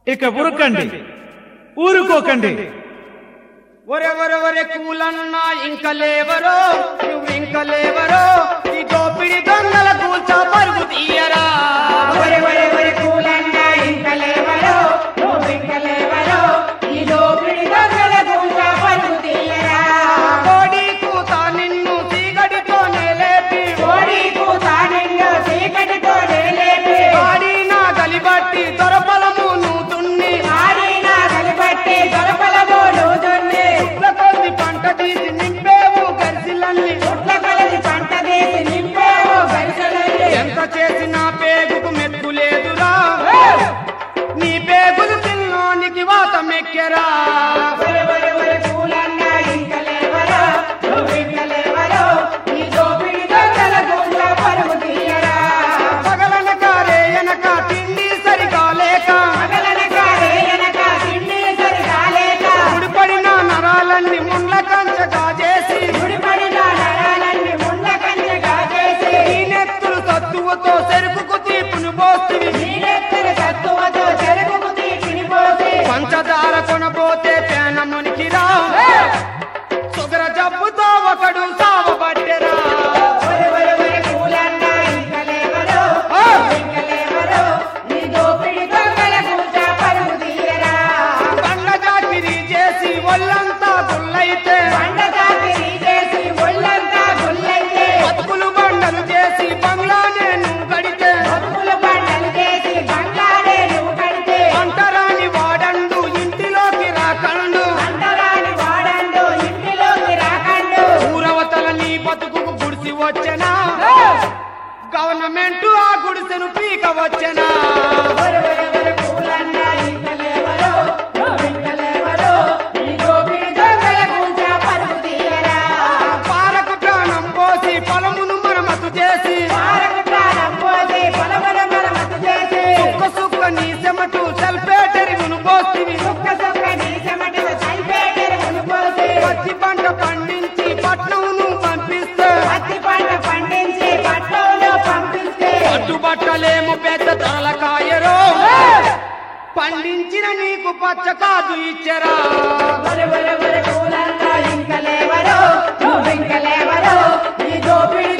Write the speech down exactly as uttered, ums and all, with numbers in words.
ఇక ఉరకండి, ఊరుకోకండి. ఒరెవరెవరె కూలన్నా ఇంక లేవరో, నువ్వు ఇంక లేవరో, ఈ దోపిడి దొంగల కూల్చా పరుగు తీయరా. ఒరెవరెవరె కూలన్నా ఇంక లేవరో, నువ్వు ఇంక లేవరో, ఈ దోపిడి దొంగల కూల్చా పరుగు తీయరా. కోడి కూత నిన్ను చీకటితోనే లేపి, కోడి కూత నిన్ను చీకటితోనే లేపి, ఆడిన గలిబట్టి దొరపలము నూతున్ని, ఆడిన గలిబట్టి దొరపలము నూతున్ని, ఉట్ల కొద్ది పంట తీసి నింపేవు గరిసిలల్ని, ఉట్ల కొలది పంట తీసి నింపేవు గరిసెలల్ని. ఎంత చేసినా పేగుకు మెత్తు లేదురా, నీ పేగులు తిన్నోనికి వాత మెక్కెరా. ఒరెవరెవరె కూలన్నా ఇంక లేవరో, నువ్వు ఇంక లేవరో, ఈ దోపిడి దొంగల కూల్చా పరుగు తీయరా. పగలనక రేయనక తిండి సరిగా లేక, పగలనక రేయనక తిండి సరిగా లేక, ముడిపడిన నరాలన్నీ ముండ్ల కంచగా చేసి, ముడిపడిన నరాలన్నీ ముండ్ల కంచెగా చేసి, నీ నెత్తులు తత్తువతో చెరుకుకు తీపును పోస్తివి, నీరెత్తని సత్తువతో చెరుకుకు తీపిని పోసి, పంచదార కొనబోతే పేనమునికి రా, సుగర జబ్బుతో ఒకడు సావబట్టెరా. ఒరెవరెవరె కూలన్నా ఇంక లేవరో, ఇంక లేవరో, ఈ దోపిడి దొంగల కూల్చా పరుగు తీయరా. బండ జాకిరి చేసి ఒళ్ళంతా గుల్లైతే, పండ చాకిరీ చేసి ఒళ్ళంతా గుల్లైతే, బతుకులు బండలు చేసి బంగ్లానే నువ్వు గడితే, బతుకుల బండలు చేసి బంగ్లానే నువ్వు కడితే, అంటరాని వాడండు ఇంటిలోకి రాకండు, అంటరాని వాడండు ఇంటిలోకి రాకండు. ఊరవతల నీ బతుకుకు గుడిసి వచ్చెనా, గవర్నమెంట్ ఆ గుడిసెను పీక వచ్చెనా. ఒరెవరెవరె కూలన్నా ఇంక లేవరో, నువ్వు ఇంక లేవరో, ఈ దోపిడి దొంగల కూల్చా పరుగు తీయరా. పారకు ప్రాణం పోసి పొలమును మరమతు చేసి, పారకు ప్రాణం పోసి పొలముల మరమతు చేసి, సుక్క సుక్క నీ చెమటు సల్పేటెరుగును పోస్తివి, సుక్క సుక్క నీ చెమటకు సల్పేటెరుగును పోసి, పత్తి పంట పండించి పట్నంను పంపిస్తే, పత్తి పంట పండించి పట్నంలో పంపిస్తే, పట్టుబట్టలేము పెద్ద తలకాయరో, పండించిన నీకు పచ్చ కాదు ఇచ్చరా. ఒరెవరెవరె కూలన్నా ఇంక లేవరో, నువ్వు ఇంక లేవరో, ఈ దోపిడి